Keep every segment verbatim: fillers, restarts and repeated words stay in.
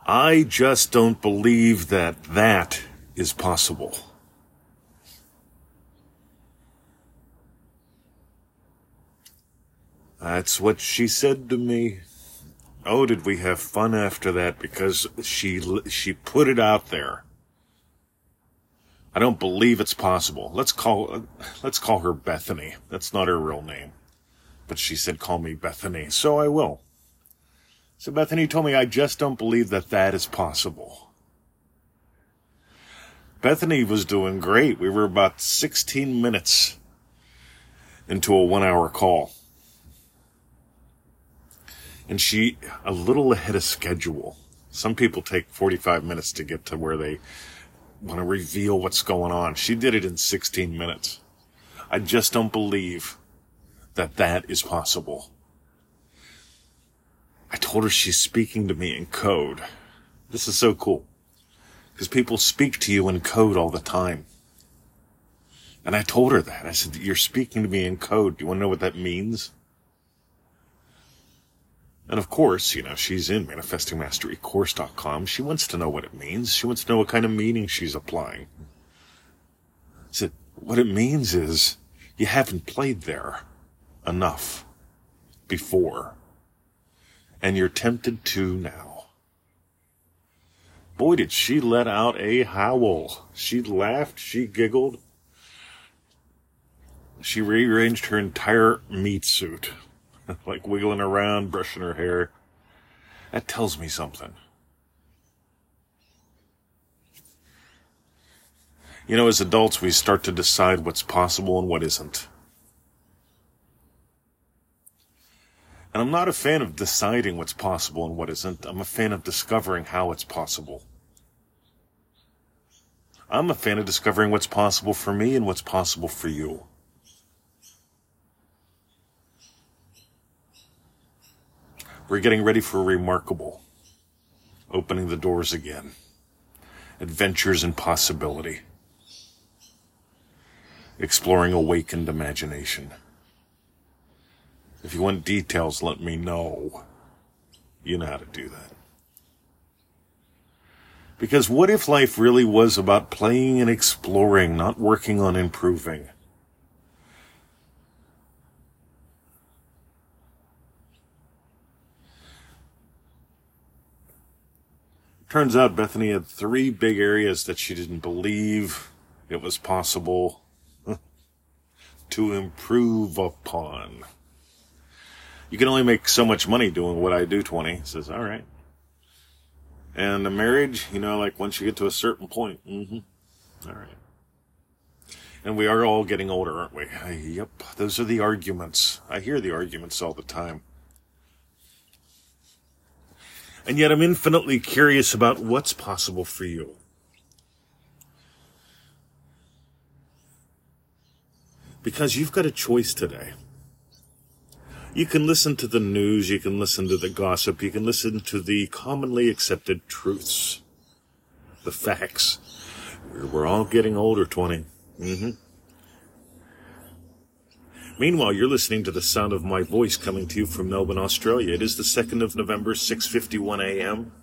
I just don't believe that that is possible. That's what she said to me. Oh, did we have fun after that, because she she put it out there. I don't believe it's possible. Let's call let's call her Bethany. That's not her real name. But she said, call me Bethany, so I will. So Bethany told me, I just don't believe that that is possible. Bethany was doing great. We were about sixteen minutes into a one-hour call. And she, a little ahead of schedule. Some people take forty-five minutes to get to where they want to reveal what's going on. She did it in sixteen minutes. I just don't believe that that is possible. I told her she's speaking to me in code. This is so cool. Because people speak to you in code all the time. And I told her that. I said, you're speaking to me in code. Do you want to know what that means? And of course, you know, she's in manifesting mastery course dot com. She wants to know what it means. She wants to know what kind of meaning she's applying. I said, what it means is you haven't played there enough before. And you're tempted to now. Boy, did she let out a howl. She laughed, she giggled. She rearranged her entire meat suit. Like wiggling around, brushing her hair. That tells me something. You know, as adults, we start to decide what's possible and what isn't. And I'm not a fan of deciding what's possible and what isn't. I'm a fan of discovering how it's possible. I'm a fan of discovering what's possible for me and what's possible for you. We're getting ready for remarkable. Opening the doors again. Adventures in possibility. Exploring awakened imagination. If you want details, let me know. You know how to do that. Because what if life really was about playing and exploring, not working on improving? Turns out Bethany had three big areas that she didn't believe it was possible to improve upon. You can only make so much money doing what I do, twenty. Says, all right. And the marriage, you know, like once you get to a certain point, mm-hmm, all right. And we are all getting older, aren't we? I, yep, those are the arguments. I hear the arguments all the time. And yet I'm infinitely curious about what's possible for you. Because you've got a choice today. You can listen to the news, you can listen to the gossip, you can listen to the commonly accepted truths, the facts. We're all getting older, twenty. Mm-hmm. Meanwhile, you're listening to the sound of my voice coming to you from Melbourne, Australia. It is the second of November, six fifty-one a.m.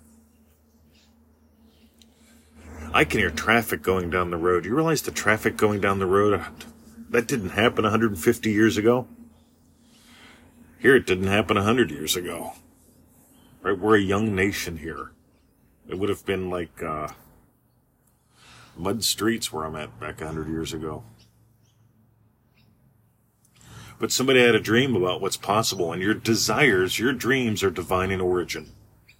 I can hear traffic going down the road. You realize the traffic going down the road, that didn't happen one hundred fifty years ago? Here, it didn't happen one hundred years ago. Right? We're a young nation here. It would have been like uh, mud streets where I'm at back one hundred years ago. But somebody had a dream about what's possible, and your desires, your dreams are divine in origin.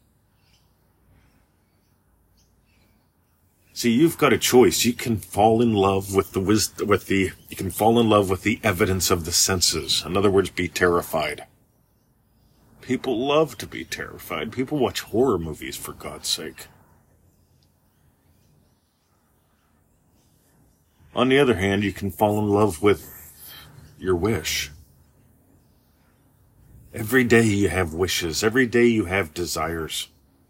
See, you've got a choice. You can fall in love with the wisdom, with the, you can fall in love with the evidence of the senses. In other words, be terrified. People love to be terrified. People watch horror movies, for God's sake. On the other hand, you can fall in love with your wish. Every day you have wishes. Every day you have desires.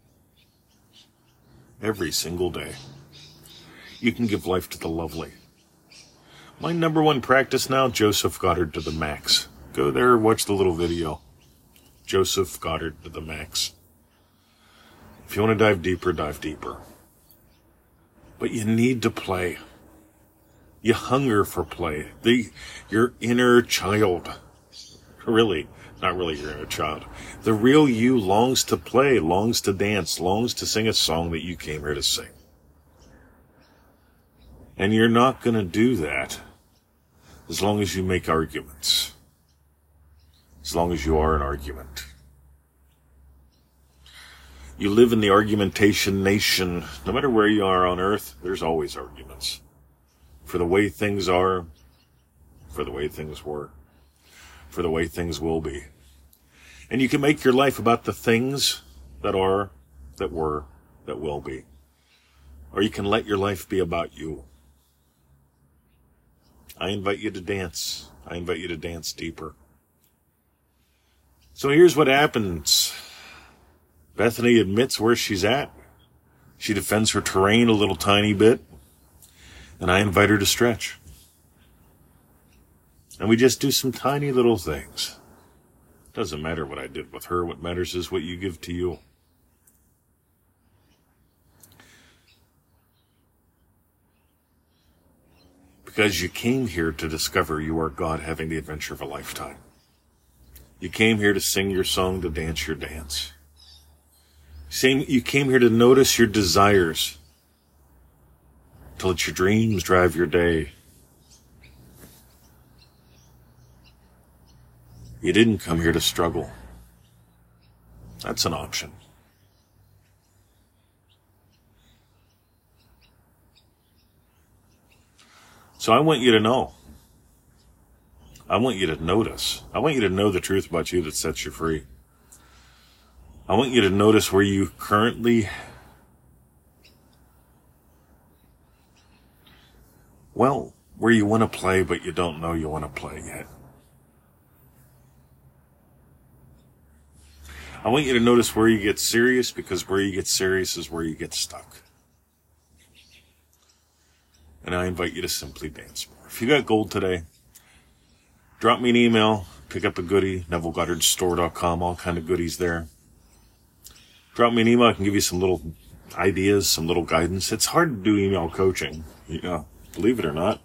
Every single day. You can give life to the lovely. My number one practice now, Joseph Goddard to the max. Go there, watch the little video. Joseph Goddard to the max. If you want to dive deeper, dive deeper. But you need to play. You hunger for play. The, your inner child. Really, not really your inner child. The real you longs to play, longs to dance, longs to sing a song that you came here to sing. And you're not going to do that as long as you make arguments. As long as you are an argument. You live in the argumentation nation. No matter where you are on earth, there's always arguments. For the way things are, for the way things were, for the way things will be. And you can make your life about the things that are, that were, that will be. Or you can let your life be about you. I invite you to dance. I invite you to dance deeper. So here's what happens. Bethany admits where she's at. She defends her terrain a little tiny bit. And I invite her to stretch. And we just do some tiny little things. Doesn't matter what I did with her. What matters is what you give to you. Because you came here to discover you are God having the adventure of a lifetime. You came here to sing your song, to dance your dance. You came here to notice your desires, to let your dreams drive your day. You didn't come here to struggle. That's an option. So I want you to know. I want you to notice. I want you to know the truth about you that sets you free. I want you to notice where you currently, well, where you want to play, but you don't know you want to play yet. I want you to notice where you get serious, because where you get serious is where you get stuck. And I invite you to simply dance more. If you got gold today, drop me an email, pick up a goodie, Neville Goddard Store dot com, all kind of goodies there. Drop me an email, I can give you some little ideas, some little guidance. It's hard to do email coaching, you know, believe it or not.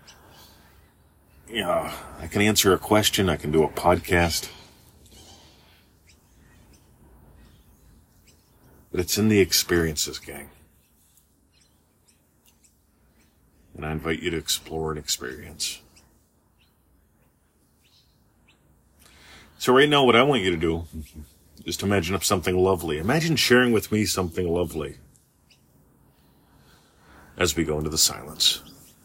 Yeah, I can answer a question, I can do a podcast. But it's in the experiences, gang. And I invite you to explore and experience. So right now, what I want you to do is to imagine up something lovely. Imagine sharing with me something lovely as we go into the silence.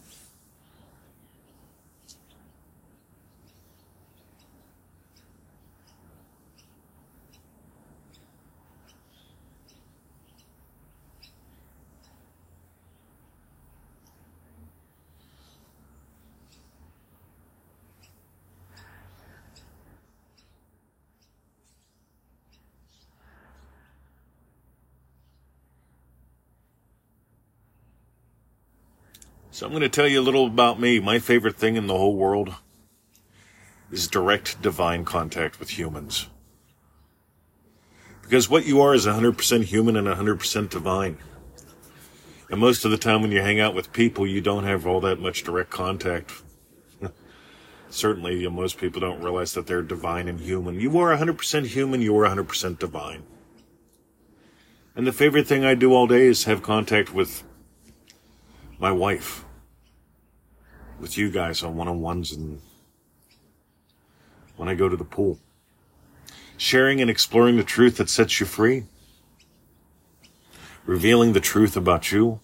So I'm going to tell you a little about me. My favorite thing in the whole world is direct divine contact with humans. Because what you are is one hundred percent human and one hundred percent divine. And most of the time when you hang out with people, you don't have all that much direct contact. Certainly, you know, most people don't realize that they're divine and human. You are one hundred percent human, you are one hundred percent divine. And the favorite thing I do all day is have contact with my wife, with you guys on one-on-ones, and when I go to the pool. Sharing and exploring the truth that sets you free. Revealing the truth about you.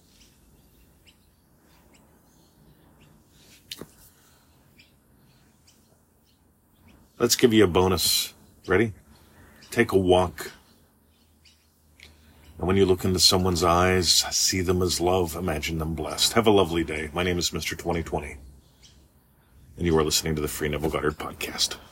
Let's give you a bonus. Ready? Take a walk. And when you look into someone's eyes, see them as love, imagine them blessed. Have a lovely day. My name is Mister twenty twenty. And you are listening to the Free Neville Goddard Podcast.